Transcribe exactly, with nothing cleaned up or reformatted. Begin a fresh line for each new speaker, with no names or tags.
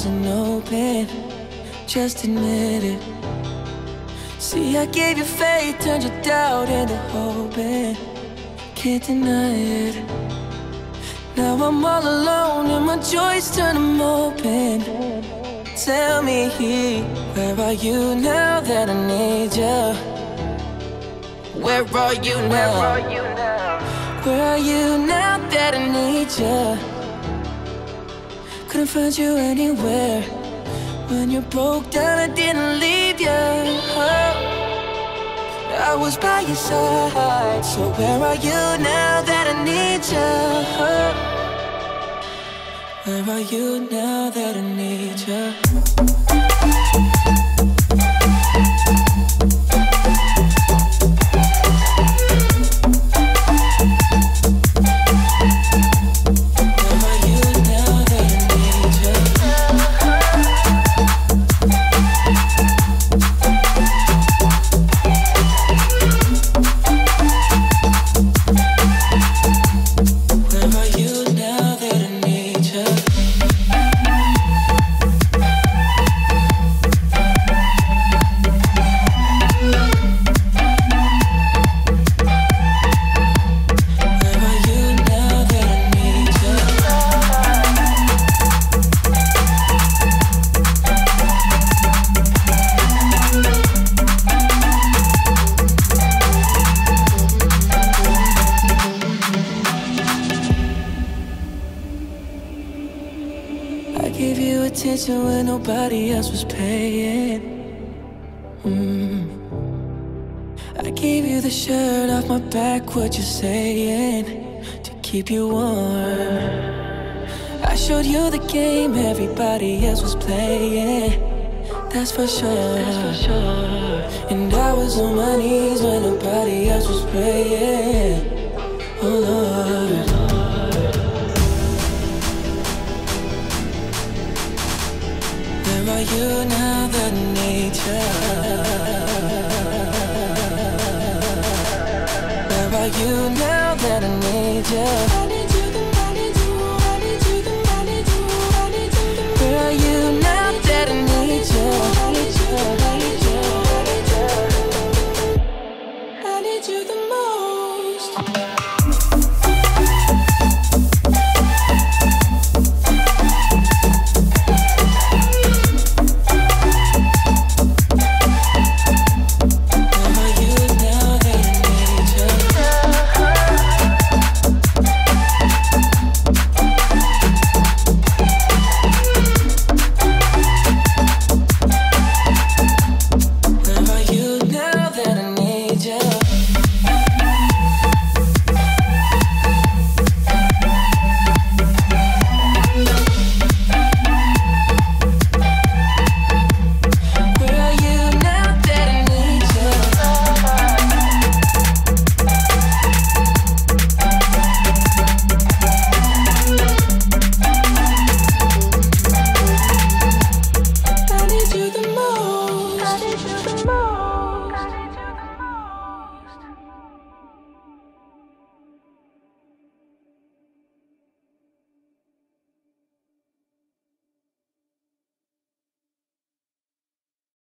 wasn't open, just admit it. See, I gave you faith, turned your doubt into hope, and can't deny it. Now I'm all alone and my joys turn them open. Tell me, where are you now that I need you? Where are you now? Where are you now? Where are you now that I need you? Couldn't find you anywhere. When you broke down, I didn't leave you. Oh, I was by your side. So where are you now that I need you? Oh, where are you now that I need you? I gave you attention when nobody else was paying. mm. I gave you the shirt off my back, what you saying, to keep you warm. I showed you the game everybody else was playing. That's for sure, that's for sure. And I was on my knees when nobody else was praying. Oh Lord, where are you now that I need you? Where are you now that I need you? I need you, I need you, I need you, I need you, I need you. Where are you now that I need you? I need you, I need you, I need you. I need you the most.